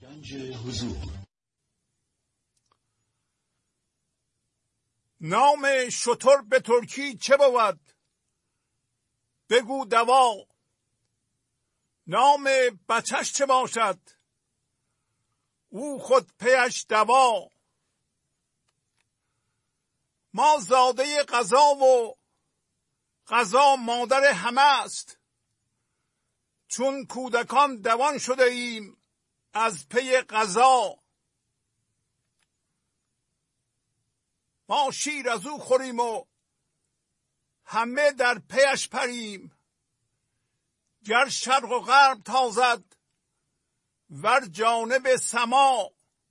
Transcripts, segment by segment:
گنج حضور. نام شتر به ترکی چه بود؟ بگو دوا. نام بچش چه باشد؟ او خود پیش دوا. ما زاده قضا و قضا مادر همه است. چون کودکان دوان شده ایم از پی قضا. ما شیر از او خوریم و همه در پیش پریم. گر شرق و غرب تازد ور جانب سما.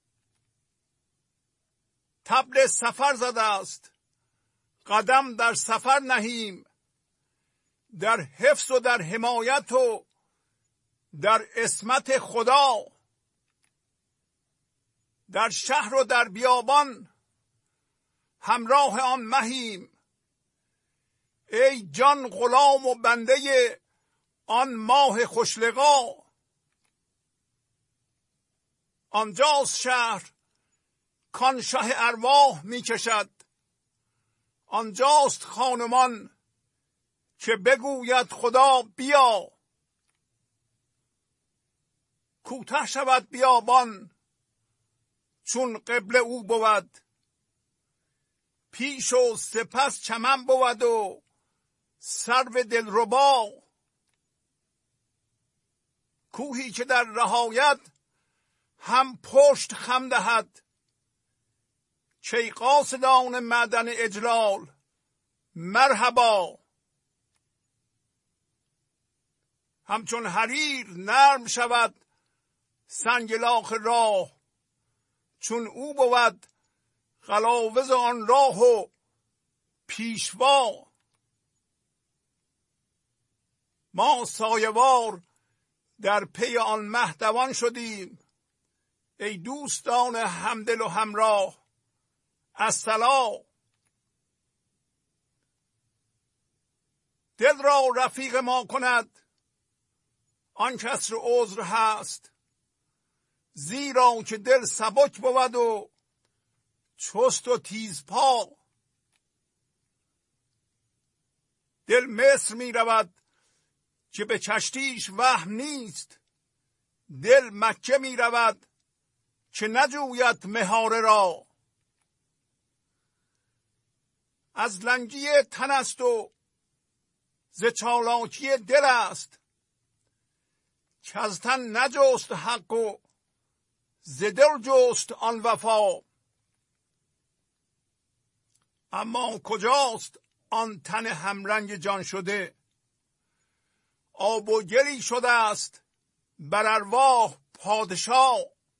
طبل سفر زده است قدم در سفر نهیم. در حفظ و در حمایت و در عصمت خدا. در شهر و در بیابان همراه آن مهیم. ای جان غلام و بنده آن ماه خوشلقا. آنجاست شهر کان شه ارواح می کشد. آنجاست خانمان که بگوید خدا بیا. کوته شود بیابان چون قبله او بود. پیش و سپس چمن بود و سرو دلربا. کوهی که در رهایت هم پشت خم دهد. چه قاصدان معدن اجلال مرحبا. همچون حریر نرم شود سنگلاخ راه. چون او بود قلاوز آن راه و پیشوا. ما سایه‌وار در پی آن مه دوان شدیم. ای دوستان همدل و همراه الصلا. دل را رفیق ما کند آن کس را عذر هست. زیرا که دل سبک بود و چست و تیز پا. دل مصر می رود که به کشتیش وهم نیست. دل مکه می رود که نجوید مهاره را. از لنگی تن است و ز چالاکی دل است. که از تن نجست حق و ز دل جست آن وفا. اما کجاست آن تن همرنگ جان شده؟ آب و گلی شده است بر ارواح پادشاه.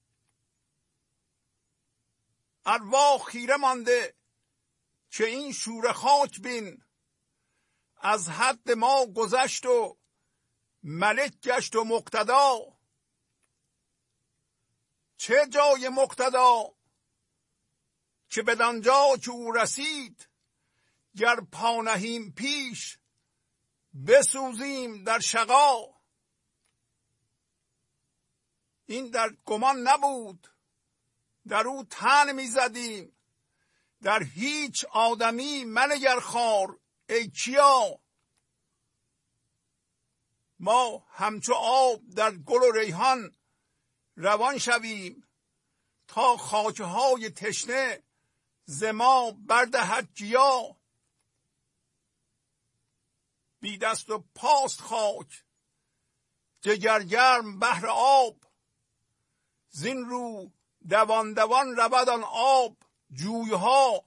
ارواح خیره مانده که این شوره خاک بین. از حد ما گذشت و ملک گشت و مقتدا. چه جای مقتدا که بدانجا که او رسید. گر پا نهیم پیش بسوزیم در شقا. این در گمان نبود در او طعن می‌زدیم. در هیچ آدمی منگر خوار ای کیا. ما همچو آب در گل و ریحان روان شویم. تا خاک‌های تشنه ز ما بردهد گیا. بی دست و پاست خاک جگر گرم بحر آب. زین رو دوان دوان رود آن آب جویها.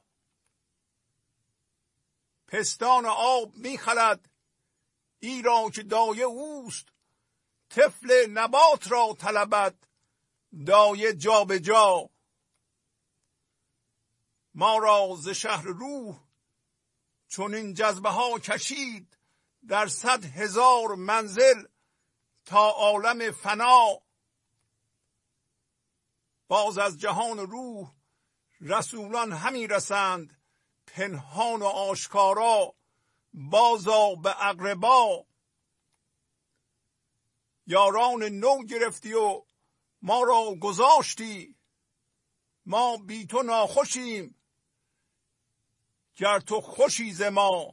پستان آب می خلد ایرا که دایه اوست. طفل نبات را طلبد دایه جا به جا. ما را ز شهر روح چون این جذبه ها کشید. در 100,000 منزل تا عالم فنا. باز از جهان روح رسولان همی رسند. پنهان و آشکارا بازا به اقربا. یاران نو گرفتی و ما را گذاشتی، ما بی تو ناخوشیم، گر تو خوشی ز ما.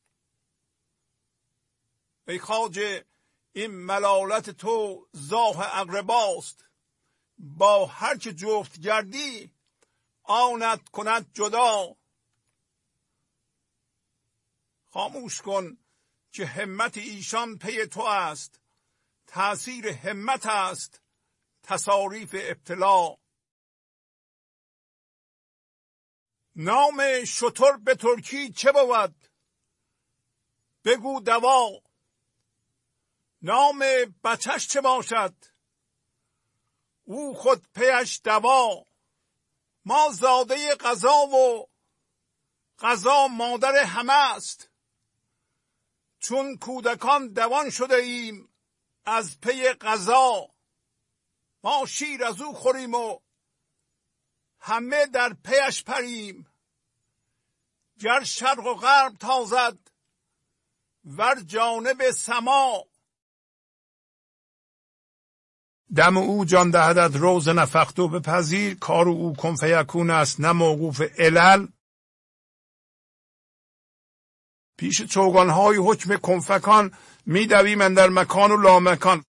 ای خواجه این ملالت تو زاه اقرباست، با هر که جفت گردی آنت کند جدا. خاموش کن که همت ایشان پی تو است، تأثیر همت است تصاریف ابتلا. نام شتر به ترکی چه بود؟ بگو دوا. نام بچش چه باشد؟ او خود پیش دوا. ما زاده قضا و قضا مادر همه است، چون کودکان دوان شده ایم از پی قضا. ما شیر از او خوریم و همه در پیش پریم، گر شرق و غرب تازد ور جانب سما. دم او جان دهدت روز نفختو بپذیر، کار او کن فیکون است نه موقوف علل. پیش چوگانهای حکم کنفکان میدویم اندر مکان و لامکان.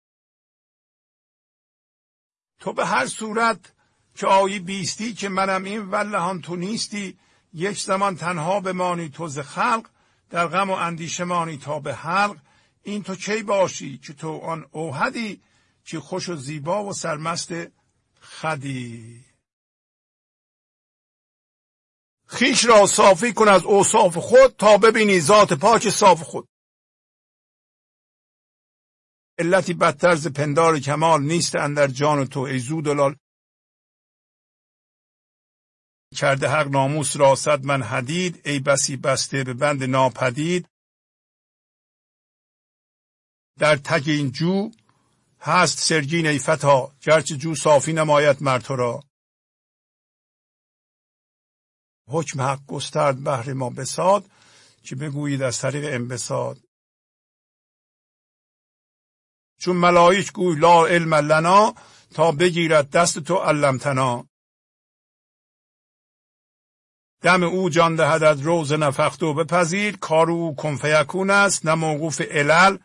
تو به هر صورت که آیی بیستی، که منم این والهان تو نیستی. یک زمان تنها بمانی تو ز خلق، در غم و اندیشه مانی تا به حلق. این تو کی باشی که تو آن اوحدی، که خوش و زیبا و سرمست خدی. خویش را صافی کن از اوصاف خود، تا ببینی ذات پاک صاف خود. علتی بدتر ز پندار کمال، نیست اندر جان تو ای زودلال. کرده حق ناموس را صد من حدید، ای بسی بسته به بند ناپدید. در تک این جو هست سرگین ای فتا، گرچه جو صافی نماید مر تو را. حکم حق گسترد بهر ما بساط، که بگویید از طریق انبساط. چون ملائک گوی لا علم لنا، تا بگیرد دست تو علمتنا. دم او جان دهدت روز نفختو بپذیر، کار او کن فیکون است نه موقوف علل.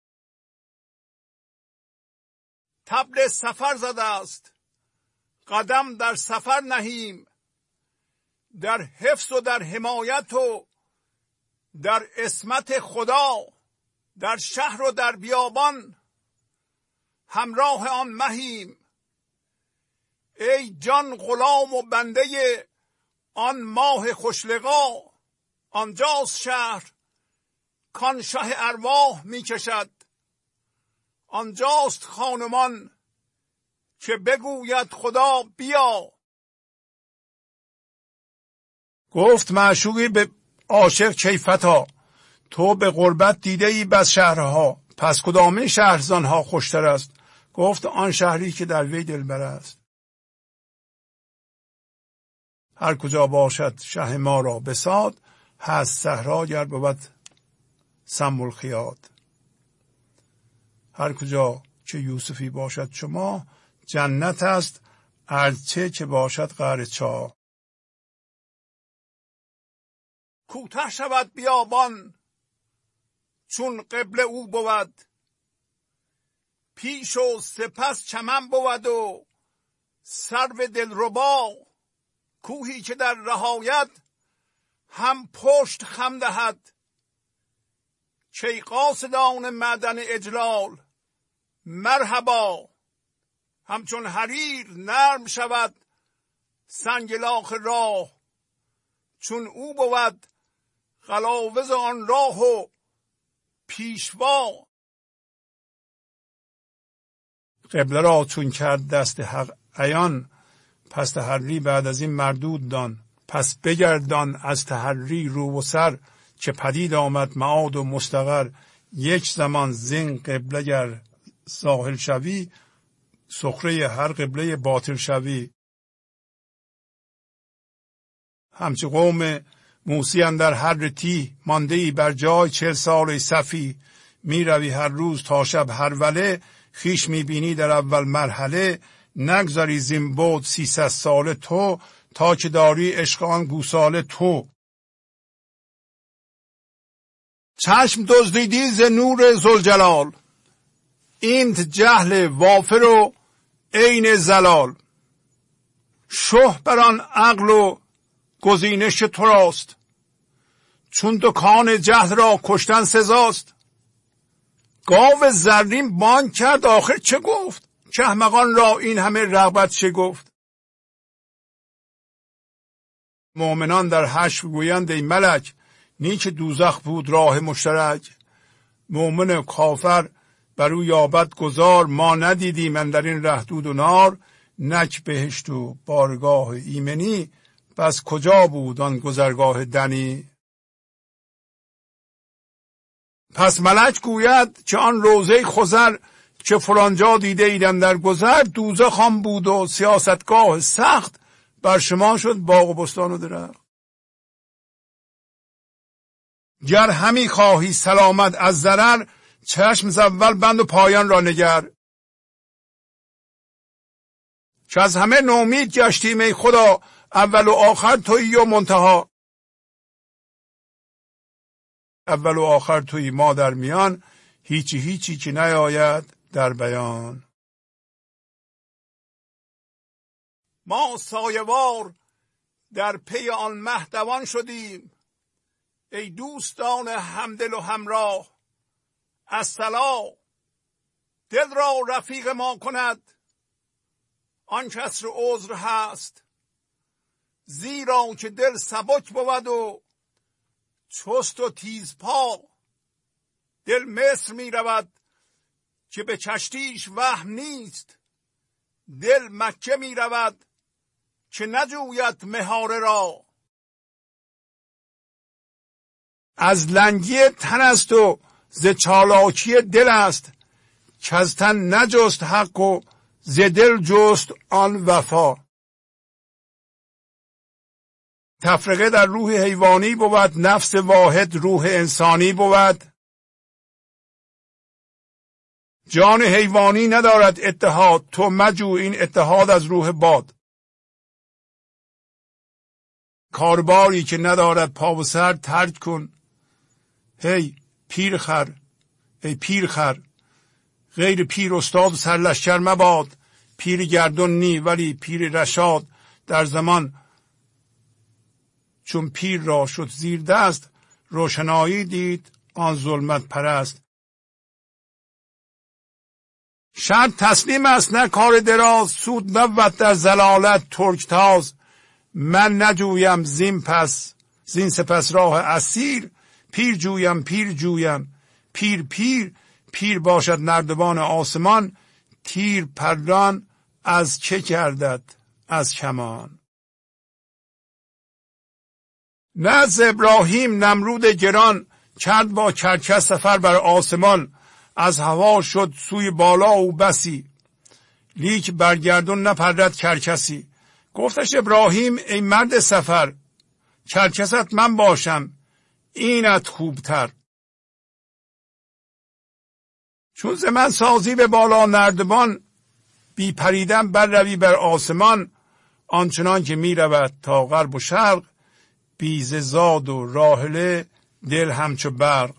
طبل سفر زده است قدم در سفر نهیم، در حفظ و در حمایت و در عصمت خدا. در شهر و در بیابان همراه آن مهیم، ای جان غلام و بنده آن ماه خوشلقا. آنجاست شهر کان شه ارواح می کشد، آنجاست خانمان که بگوید خدا بیا. گفت معشوقی به عاشق کی فتا، تو به غربت دیده ای بس شهرها، پس کدامین شهر زانها خوشتر است؟ گفت آن شهری که در وی دلبر است. هر کجا باشد شه ما را بساط، هست صحرا گر بود سم الخیاط. هر کجا که یوسفی باشد شما، جنت است ارچه که باشد قعر چاه. کوته شود بیابان چون قبله او بود، پیش و سپس چمن بود و سرو دلربا. کوهی که در رهایت هم پشت خم دهد، کی قاصدان معدن اجلال مرحبا. همچون حریر نرم شود سنگلاخ راه، چون او بود قلاوز آن راه و پیشوا. قبله را چون کرد دست حق عیان، پس تحری بعد از این مردود دان. پس بگردان از تحری رو و سر، که پدید آمد معاد و مستقر. یک زمان زین قبله گر ساحل شوی، سخره هر قبله باطل شوی. همچه قوم موسی اندر هر تیه، مانده ای بر جای 40 سال صفی. می روی هر روز تا شب هر وله، خویش می بینی در اول مرحله. نگذاری زین بود 300 ساله تو، تا که داری عشق آن گوساله تو. چشم دزدیدی ز نور ذوالجلال، اینت جهل وافر و عین زلال. شه بر آن عقل و گزینش تو راست، چون دکان جهل را کشتن سزاست. گاو زرین بانگ کرد آخر چه گفت، که احمقان را این همه رغبت چه گفت. مؤمنان در حشر گویند ای ملک، نیک دوزخ بود راه مشترک. مؤمن کافر بر او یابد گذار، ما ندیدیم اندر این ره دود و نار. نک بهشت و بارگاه ایمنی، بس کجا بود آن گذرگاه دنی. پس ملک گوید که آن روضه خضر، که فلانجا دیده ایدم در گذر. دوزخ آن بود و سیاستگاه سخت، بر شما شد باغ و بستان و درخت. گر همی خواهی سلامت از ضرر، چشم ز اول بند و پایان را نگر. که از همه نومید گشتیم ای خدا، اول و آخر تویی و منتها. اول و آخر تویی ما در میان، هیچی که نیاید در بیان. ما سایه‌وار در پی آن مه دوان شدیم، ای دوستان همدل و همراه. الصلا دل را رفیق ما کند، آن کس را عذر هست. زیرا که دل سبک بود و چست و تیز پا. دل مصر می رود که به کشتیش وهم نیست، دل مکه می رود که نجوید مهاره را. از لنگی تن است و ز چالاکی دل است، که از تن نجست حق و ز دل جست آن وفا. تفرقه در روح حیوانی بود، نفس واحد روح انسانی بود. جان حیوانی ندارد اتحاد، تو مجو این اتحاد از روح باد. کارباری که ندارد پا و سر ترک کن، هی پیرخر ای پیرخر. غیر پیر استاد سرلشکر مباد، پیر گردون نی ولی پیر رشاد. در زمان چون پیر را شد زیر دست، روشنایی دید آن ظلمت پرست. شرط تسلیم است نه کار دراز، سود نبود در زلالت ترک تاز. من نجویم زین سپس راه اسیر، پیر جویم پیر باشد نردبان آسمان. تیر پران از چه گردد از کمان. نه از ابراهیم نمرود گران، کرد با کرکس سفر بر آسمان. از هوا شد سوی بالا او بسی، لیک برگردون نپرد کرکسی. گفتش ابراهیم ای مرد سفر، کرکست من باشم اینت خوبتر. چون ز من سازی به بالا نردبان، بی پریدن بر روی بر آسمان. آنچنان که می رود تا غرب و شرق، بی ز زاد و راحله دل همچو برق.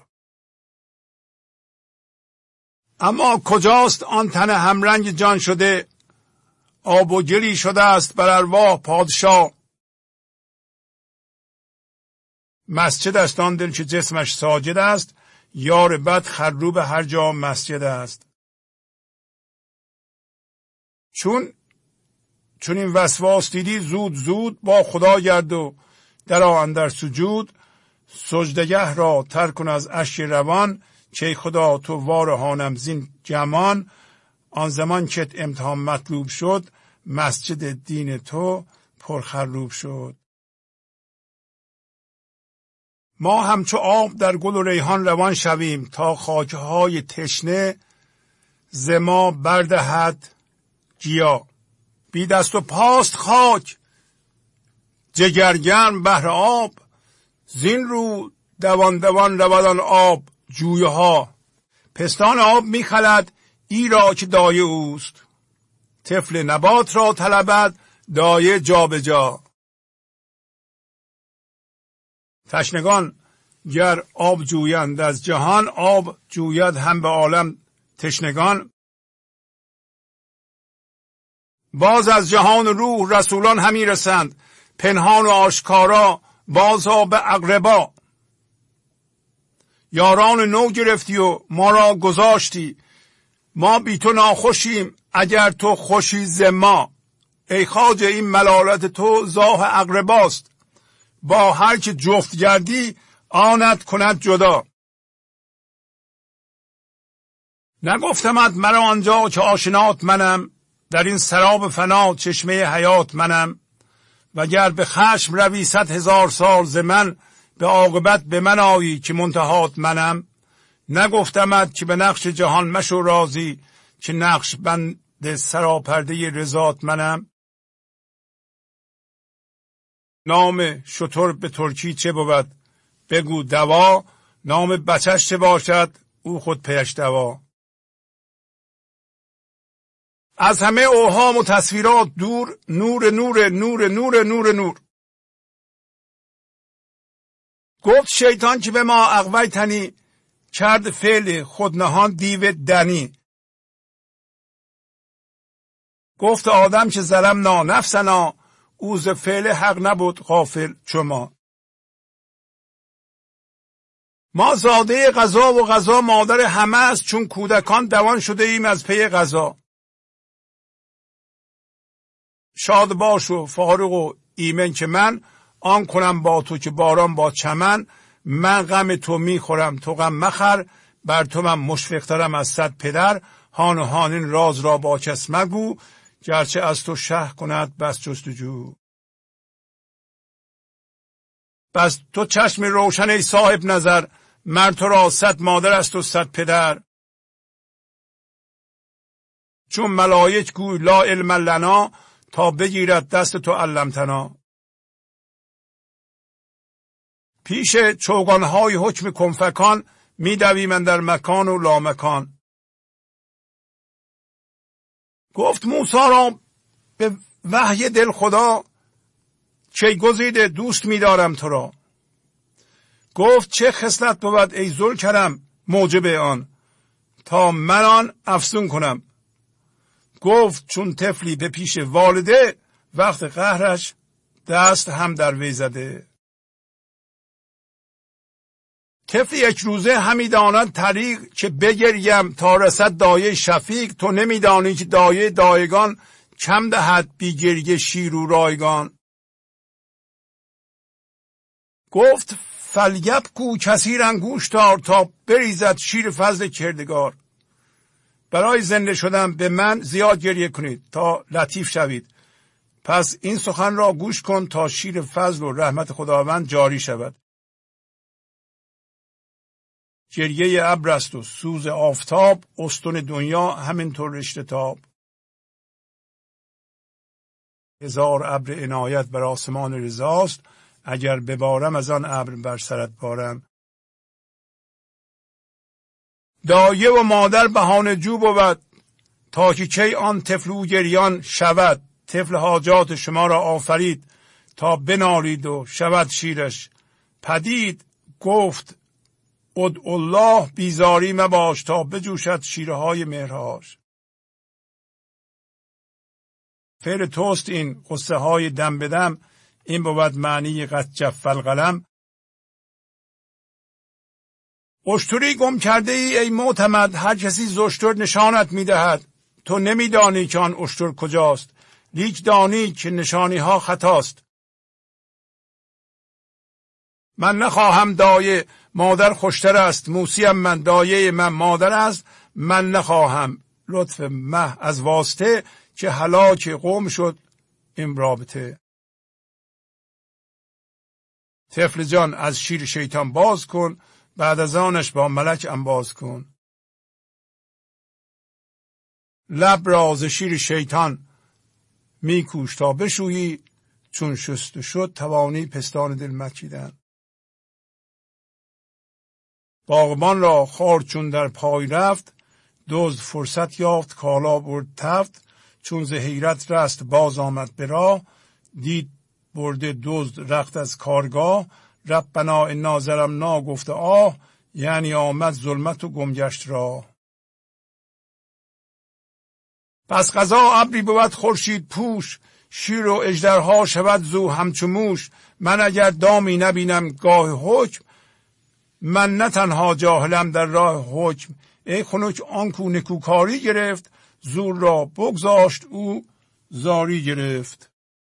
اما کجاست آن تن همرنگ جان شده، آب و گلی شده است بر ارواح پادشاه. مسجد است آن دل که جسمش ساجد است، یار بد خروب هر جا مسجد است. چون این وسواس دیدی زود با خدا گرد و درآ اندر سجود. سجدگه را ترک کن از اشک روان، که خدا تو وارهانم زین جمان. آن زمان که امتحان مطلوب شد، مسجد دین تو پرخروب شد. ما همچو آب در گل و ریحان روان شویم، تا خاکهای تشنه ز ما بردهد گیا. بی دست و پاست خاک جگرگرم بهر آب، زین رو دوان روان آب جویه ها. پستان آب میخلد ایرا که دایه اوست، طفل نبات را طلبد دایه جا به جا. تشنگان گر آب جویند از جهان، آب جوید هم به عالم تشنگان. باز از جهان روح رسولان همی رسند، پنهان و آشکارا بازا به اقربا. یاران نو گرفتی و ما را گذاشتی، ما بی تو ناخوشیم اگر تو خوشی ز ما. ای خواجه این ملالت تو زاه اقرباست، با هر که جفت گردی آنت کند جدا. نگفتمت مرا آنجا که آشنات منم، در این سراب فنا چشمه حیات منم. وگر به خشم روی 100,000 سال ز من، به عاقبت به من آیی که منتهات منم. نگفتمت که به نقش جهان مشو راضی، که نقش بند سراپرده رضات منم. نام شتر به ترکی چه بود بگو دوا، نام بچش چه باشد او خود پیش دوا. از همه اوهام و تصویرات دور، نور نور نور نور نور نور. گفت شیطان که به ما اغویتنی، کرد فعل خود نهان دیو دنی. گفت آدم که ظلمنا نفسنا، او ز فعل حق نبود غافل چو ما. ما زاده قضا و قضا مادر همه است، چون کودکان دوان شده ایم از پی قضا. شاد باش و فارغ و ایمن که من، آن کنم با تو که باران با چمن. من غم تو میخورم تو غم مخر، بر تو من مشفقترم از 100 پدر. هان و هان این راز را با کس مگو، گرچه از تو شه کند بس جستجو. بس تو چشم روشن ای صاحب نظر، مر تو را 100 مادر است و 100 پدر. چون ملائک گوی لا علم لنا، تا بگیرد دست تو علمتنا. پیش چوگانهای حکم کنفکان، میدویم اندر مکان و لامکان. گفت موسی را به وحی دل خدا، چه گزیده دوست می‌دارم تو را. گفت چه خصلت بود ای ذوالکرم موجب آن، تا من آن افزون کنم. گفت چون طفلی به پیش والده، وقت قهرش دست هم در وی زده. طفل یک روزه همی داند طریق، که بگریم تا رسد دایه شفیق. تو نمیدانی که دایه دایگان، کم دهد بی گریه شیر و رایگان. گفت فلیبکو کثیرا گوش دار، تا بریزد شیر فضل کردگار. برای زنده شدن به من زیاد گریه کنید تا لطیف شوید. پس این سخن را گوش کن تا شیر فضل و رحمت خداوند جاری شود. گریه ابر است و سوز آفتاب، استون دنیا همینطور رشته تاب. 1000 ابر عنایت بر آسمان رضاست، اگر ببارم از آن ابر بر سرت بارم. دایه و مادر بهانه جو بود، تا که کی آن طفل او گریان شود. طفل حاجات شما را آفرید، تا بنالید و شود شیرش پدید. گفت ادعوا الله بیزاری مباش، تا بجوشد شیرهای مهرهاش. فعل توست این قصه های دم به دم، این بود معنی قد جف القلم. اشتری گم کرده ای معتمد، هر کسی ز اشتر نشانت میدهد. تو نمیدانی که آن اشتر کجاست، لیک دانی که نشانی ها خطاست. من نخواهم دایه مادر خوشتر است، موسیم من دایه من مادر است. من نخواهم لطف مه از واسطه، که هلاک قوم شد این رابطه. طفل جان از شیر شیطان باز کن، بعد از آنش با ملک انباز کن. لب را ز شیر شیطان میکوش تا بشویی، چون شست شد توانی پستان دل مکیدن. باغبان را خار چون در پای رفت، دزد فرصت یافت کالا برد تفت. چون ز حیرت رست باز آمد به راه، دید برده دزد رخت از کارگاه. ربنا انا ظلمنا گفت آه، یعنی آمد ظلمت و گمگشت راه. پس قضا ابری بود خورشید پوش، شیر و اژدرها شود زو همچو موش. من اگر دامی نبینم گاه حکم، من نه تنها جاهلم در راه حکم. ای خنک آنکو نکوکاری گرفت، زور را بگذاشت او زاری گرفت.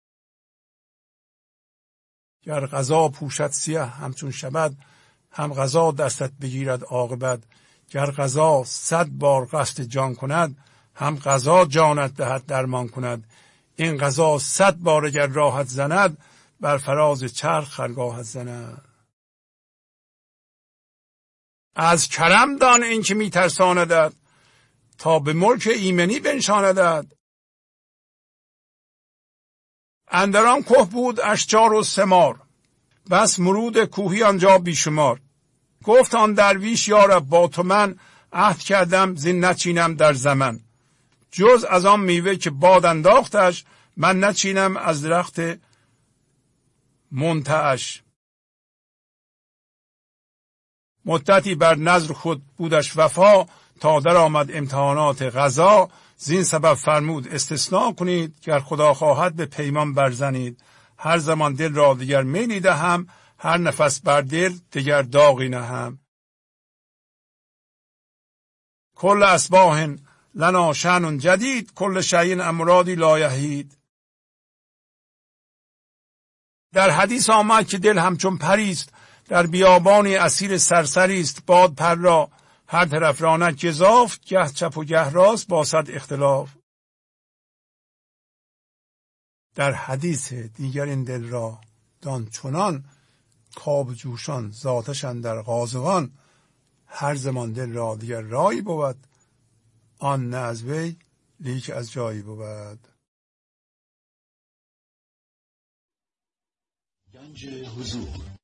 گر قضا پوشد سیه همچون شبد، هم قضا دستت بگیرد عاقبت. گر قضا 100 بار قصد جان کند، هم قضا جانت دهد درمان کند. این قضا 100 بار اگر راحت زند، بر فراز چرخ خرگاهت زند. از کرم دان این که می ترساندد، تا به ملک ایمنی بنشاندد. اندران که بود اشجار و ثمار، بس مرود کوهی آنجا بیشمار. گفت آن درویش یارب با تو من، عهد کردم زین نچینم در زمن. جز از آن میوه که باد انداختش، من نچینم از درخت منتعش. مدتی بر نذر خود بودش وفا، تا در آمد امتحانات قضا. زین سبب فرمود استثناء کنید، گر خدا خواهد به پیمان برزنید. هر زمان دل را دیگر میلی دهم، هر نفس بر دل دیگر داغی نهم. کل اصباح لنا شأن جدید، کل شیء امرادی لا یحید. در حدیث آمد که دل همچون پریست، در بیابانی اسیر سرسری است. باد پر را هر طرف راند گزاف، گه چپ و گه راست با صد اختلاف. در حدیث دیگر این دل را دان چنان، کآب جوشان ذاتش اندر قازغان. هر زمان دل را دیگر رایی بود، آن نه از وی لیک از جایی بود. گنج حضور